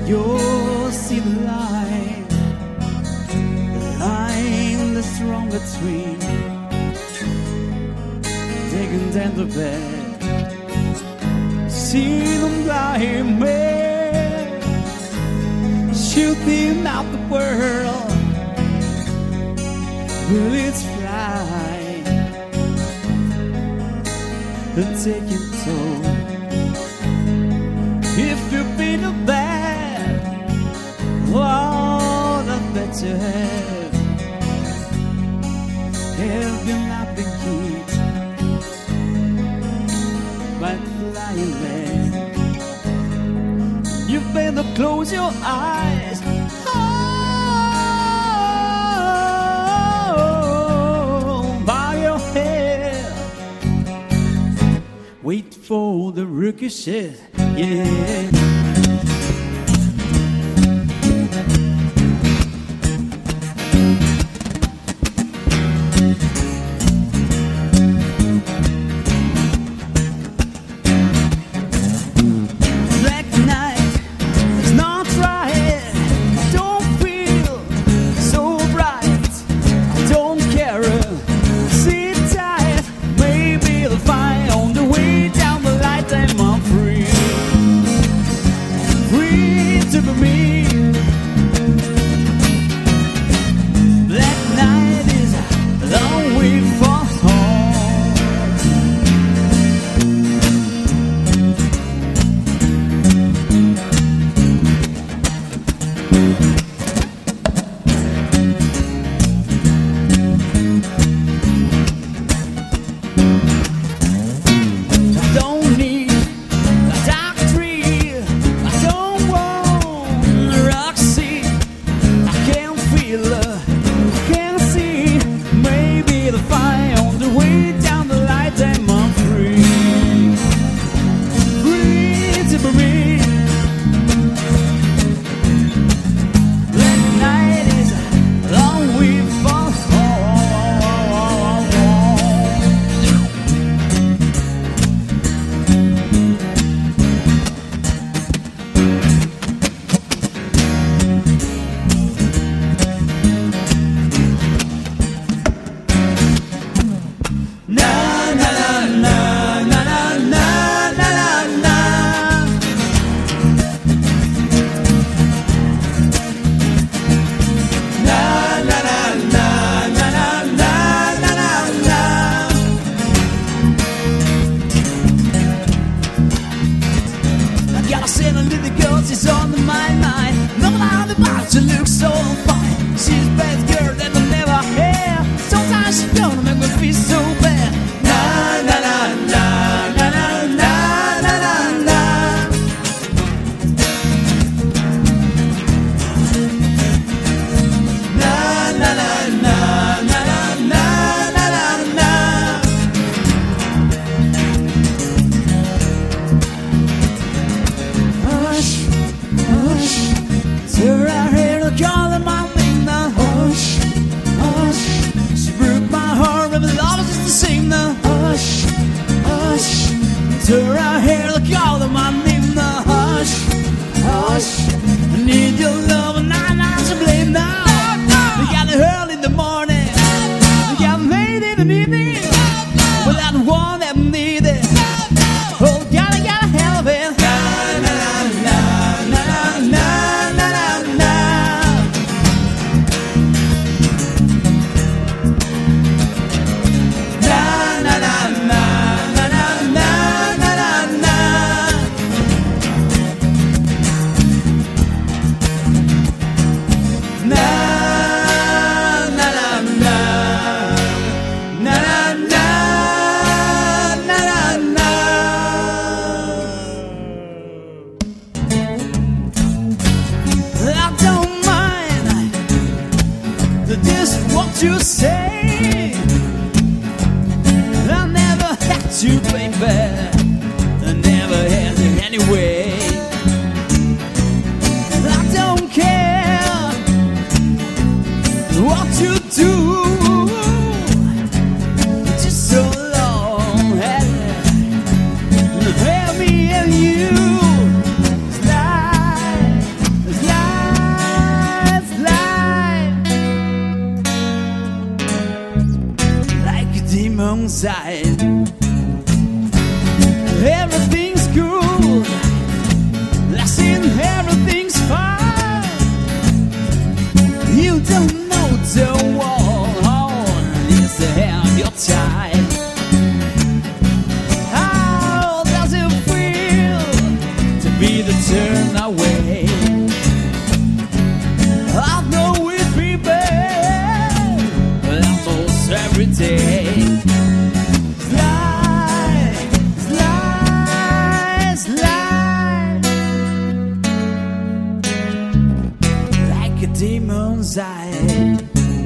You'll see the line that's strong between taking them to bed. See them blind men shooting out the world with its flight and taking toll. If you've been a bad, all the better have you not been hit by flying lead? You better close your eyes. Oh, bow your head. Wait for the ricochet. Yeah. side. Everything's good, I seen everything's fine. You don't know the world is to have your time. How does it feel to be the turn away? I know it be bad, but almost every day. Demon's eye.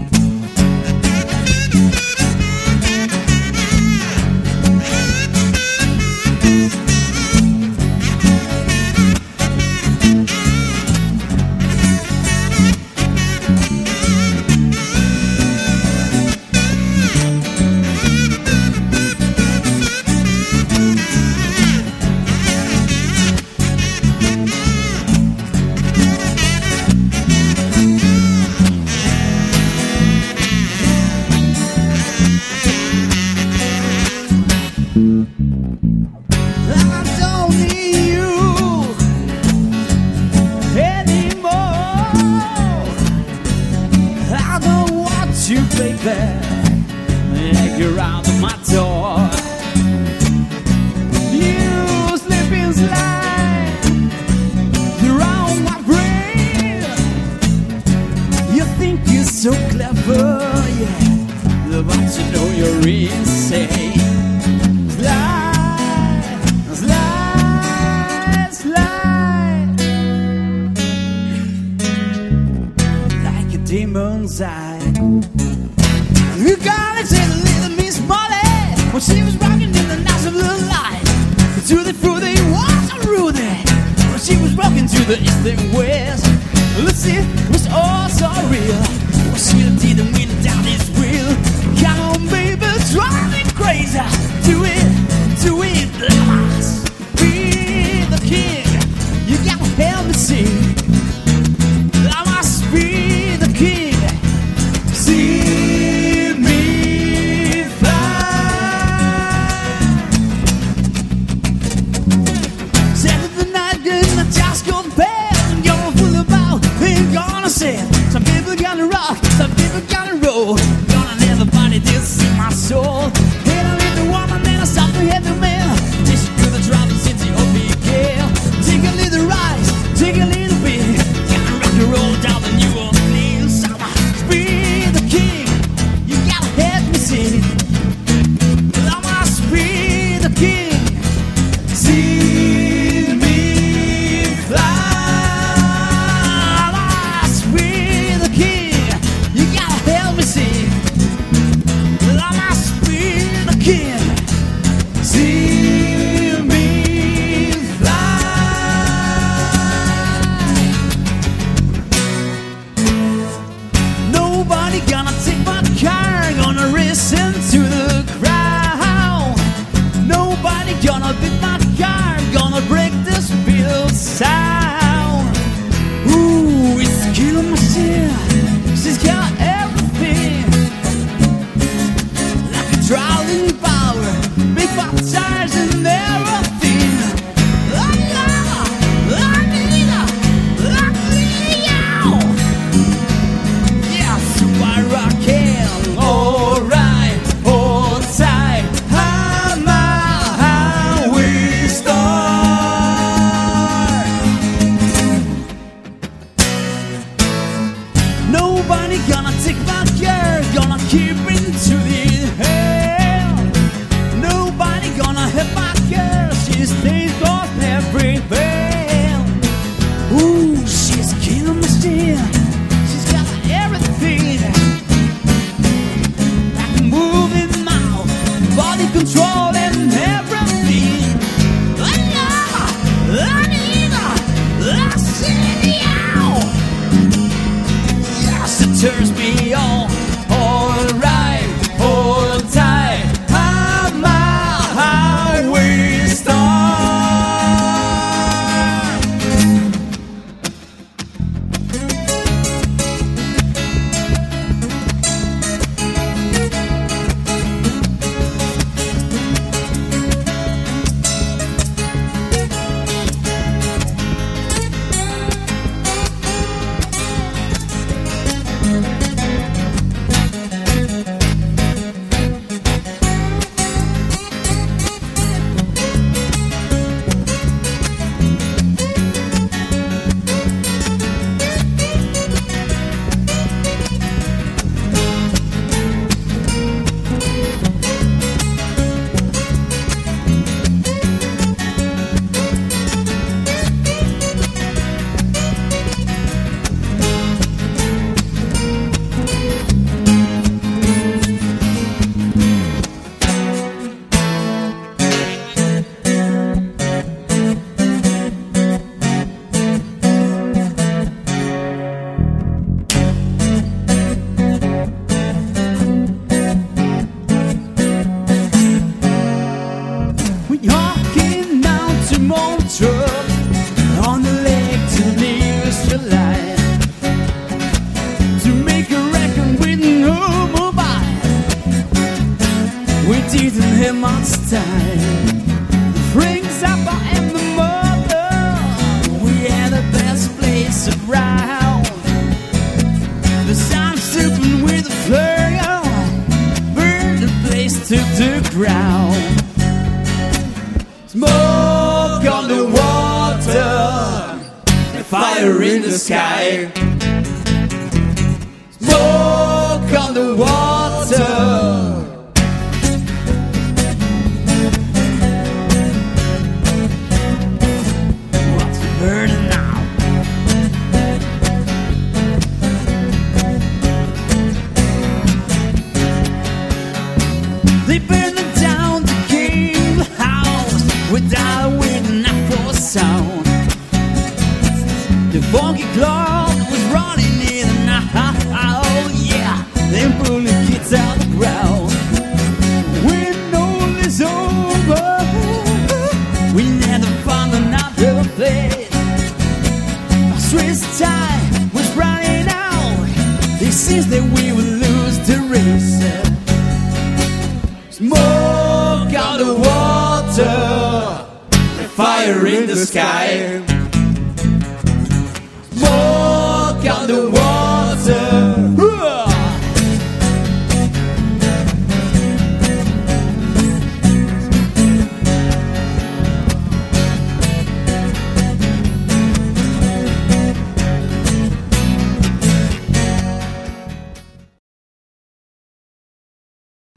You, baby, like you're out of my door. You sleeping slide around my brain. You think you're so clever, yeah, but you know you're insane. Slide, slide, slide, like a demon's eye. You gotta take a little Miss Molly when she was rocking in the night of the light. To the fruity was a Rudy when she was rocking to the east and west. Let's see, it was all so real. When she didn't win down his wheel. Come on, baby, drive me crazy. Do it, I must be the king. You gotta help me sing. I must be the king. See me fly. Said the night and I just go to bed. You're full about, ain't gonna say. Some people gonna rock, some people gonna roll. Gonna let everybody see my soul. Hit a little woman and I stop to hit the man. This is through the driving city of big gale. Take a little rise, take a little bit. Gotta rock and roll down the New Orleans. I must be the king. You gotta help me sing. I must be the king. See me fly. I must be the king. You gotta help me sing. I must be the king. See me fly. Nobody gonna take my car, gonna listen to the crowd. Nobody gonna beat my car, gonna break this bill sound. Ooh, it's a killer machine. She's got everything, like a driving power, big fat tires and everything. I need her. Yeah, so I rock it. Alright, hold tight. How we start. Nobody gonna take my girl, gonna keep into the air. Nobody gonna hit my girl, she stays off everywhere. Ooh, she's killing me still. She's got everything. Like a moving mouth, body control and everything. I need her, I see you. Yes, it turns me on. the months' time. The Franks up and the mother, we had the best place around. The sun sipping with a flare, burn the place to the ground. Smoke on the water, and fire in the sky. Smoke on the water. What's burning now? They burned down the king house without a wind or sound. The funky clock was running in and out, yeah. They pulled the kids out the ground. When all is over, we never found another place. Our Swiss time was running out. It seems that we will lose the race. Smoke on the water, fire in the sky.